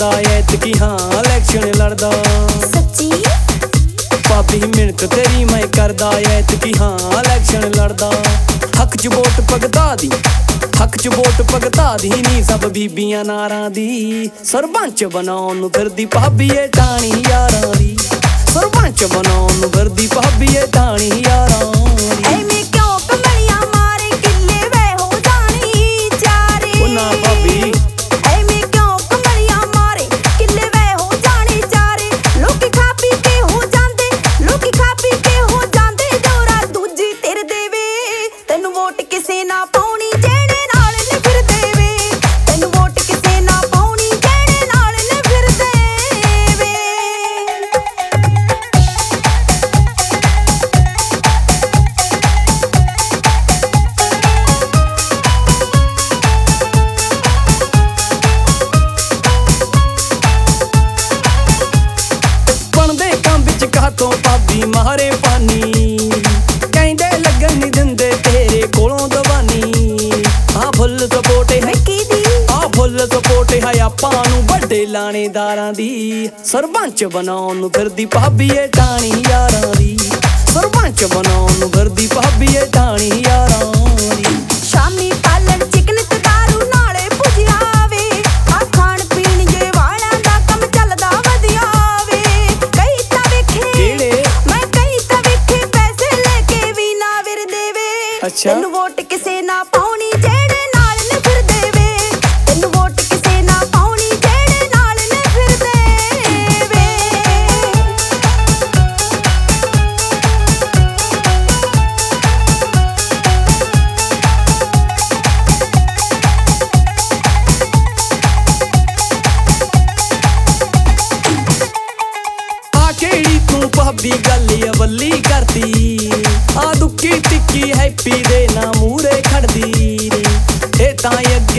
करदा ऐतकी हाँ इलैक्शन लड़दा। सच्ची भाभी मिन्नत तेरी मैं करदा ऐतकी हाँ इलैक्शन लड़दा। हक च वोट भगता दी, हक च वोट भगता दी नी सब बीबियां नारां दी। सरपंच बनाउण नूं फिरदी भाभी ए टाणी यारां दी। सरपंच बनाउण नूं फिरदी भाभी ए टाणी यारां दी। ਐਵੇਂ ਕਿਉਂ ਕਮਲੀਆਂ ਮਾਰੇ ਕਿੱਲੇ ਵੇ ਹੋ ਜਾਣੀ ਚਾਰੇ। ਉਹ ਨਾ ਭਾਬੀ ਐਵੇਂ ਕਿਉਂ ਕਮਲੀਆਂ ਮਾਰੇ ਕਿੱਲੇ ਵੇ ਹੋ ਜਾਣੀ ਚਾਰੇ। ਲੋਕੀ ਖਾ ਪੀ ਕੇ ਹੋ ਜਾਂਦੇ, ਲੋਕੀ ਖਾ ਪੀ ਕੇ ਹੋ ਜਾਂਦੇ ਜੋਰਾ ਦੂਜੀ ਤੇਰੇ ਦੇਵੇ। ਤੈਨੂੰ ਵੋਟ ਕਿਸੇ ਨਾ ਪਾਉਣੀ ਜਿਹੜੇ ਨਾਲ ਨੇ ਫਿਰਦੇ ਵੇ। ਤੈਨੂੰ ਵੋਟ ਕਿਸੇ ਨਾ ਪਾਉਣੀ ਜਿਹੜੇ ਨਾਲ ਨੇ ਫਿਰਦੇ ਵੇ। ਬਣਦੇ ਕੰਮ ਵਿੱਚ ਕਾਤੋਂ ਭਾਬੀ ਮਾਰੇ ਪਾਨੀ। ਕਹਿੰਦੇ ਲੱਗਣ ਨਹੀਂ ਦਿੰਦੇ ਤੇਰੇ ਕੋਲੋਂ ਦਵਾਨੀ। ਹਾਂ ਫੁੱਲ ਸਪੋਰਟ ਹੈ ਕਿਹਦੀ ਆ ਫੁੱਲ ਸਪੋਰਟ ਹੈ ਆਪਾਂ ਨੂੰ ਵੱਡੇ ਲਾਣੇਦਾਰਾਂ ਦੀ। ਸਰਪੰਚ ਬਣਾਉਣ ਨੂੰ ਫਿਰਦੀ ਭਾਬੀ ਏ ਟਾਣੀ ਯਾਰਾਂ ਦੀ। ਸਰਪੰਚ ਬਣਾਉਣ ਨੂੰ ਫਿਰਦੀ ਭਾਬੀ ਏ ਟਾਣੀ ਯਾਰਾਂ ਦੀ। ਸ਼ਾਮੀ ਪਾਲਣ ਚਿਕਨ ਤੇ ਦਾਰੂ ਨਾਲੇ ਭੁਜਿਆ ਵੇ। ਆ ਖਾਣ ਪੀਣ ਜੇ ਵਾਲਿਆਂ ਦਾ ਕੰਮ ਚੱਲਦਾ ਵਧੀਆ ਵੇ। ਕਈ ਤਾਂ ਵੇਖੇ ਕਿਹੜੇ ਮੈਂ ਕਈ ਤਾਂ ਵੇਖੇ ਪੈਸੇ ਲੈ ਕੇ ਵੀ ਨਾ ਵਿਰਦੇ ਵੇ। ਅੱਛਾ। ਤੈਨੂੰ ਵੋਟ ਕਿਸੇ ਨਾ ਪਾਉਣੀ ਜਿਹੜੇ ਨਾਲ ਨੇ ਫਿਰਦੇ ਵੇ। ਤੈਨੂੰ ਵੋਟ ਕਿਸੇ ਨਾ ਪਾਉਣੀ ਜਿਹੜੇ ਨਾਲ ਨੇ ਫਿਰਦੇ ਵੇ। ਆ ਕਿਹੜੀ ਤੂੰ ਭਾਬੀ ਗੱਲ ਅਵੱਲੀ ਕਰਦੀ। ਆ ਦੁੱਕੀ ਟਿੱਕੀ ਹੈਪੀ ਦੇ ਨਾ ਮੂਰੇ ਖੜਦੀ ਨੀ। ਇਹ ਤਾਂ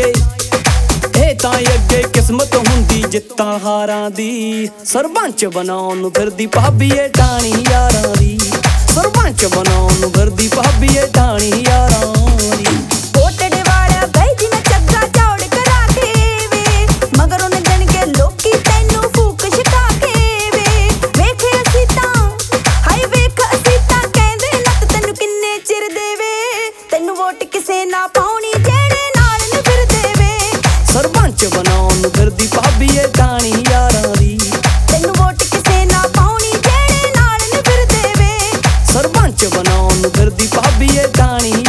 ਅੱਗੇ ਕਿਸਮਤ ਹੁੰਦੀ ਜਿੱਤਾਂ ਹਾਰਾਂ ਦੀ। ਸਰਪੰਚ ਬਣਾਉਣ ਨੂੰ ਫਿਰਦੀ ਭਾਬੀ ਏ ਟਾਣੀ ਯਾਰਾਂ ਦੀ। ਸਰਪੰਚ ਬਣਾਉਣ ਨੂੰ ਫਿਰਦੀ ਭਾਬੀ ਏ ਟਾਣੀ ਯਾਰਾਂ ਦੀ। ਕੋਟੜੇ ਵਾਲਿਆ ਬਈ ਜੀ ਨੇ ਚੱਗਾ ਚੌੜ ਕਰਾ ਕੇ ਵੇ। ਮਗਰ ਉਹਨੇ ਦਿਨ ਕੇ ਲੋਕੀ ਤੈਨੂੰ ਫੂਕ ਛਕਾ ਕੇ ਵੇ। ਵੇਖ ਅਸੀਂ ਤਾਂ ਹਾਏ ਵੇਖ ਅਸੀਂ ਤਾਂ ਕਹਿੰਦੇ ਲੱਤ ਤੈਨੂੰ ਕਿੰਨੇ ਚਿਰ ਦੇਵੇ। ਤੈਨੂੰ ਵੋਟ ਕਿਸੇ ਨਾ ਪਾਉਣੀ ਜਿਹੜੇ ਨਾਲ ਨੇ ਫਿਰਦੇ ਵੇ। ਸਰਪੰਚ ਬਣਾਉਣ ਨੂੰ ਫਿਰਦੀ ਭਾਬੀ ਏ ਟਾਣੀ ਯਾਰਾਂ ਦੀ। ਤੈਨੂੰ ਵੋਟ ਕਿਸੇ ਨਾ ਪਾਉਣੀ ਜਿਹੜੇ ਨਾਲ ਨੇ ਫਿਰਦੇ ਵੇ। ਸਰਪੰਚ ਬਣਾਉਣ ਨੂੰ ਫਿਰਦੀ ਭਾਬੀ ਏ ਟਾਣੀ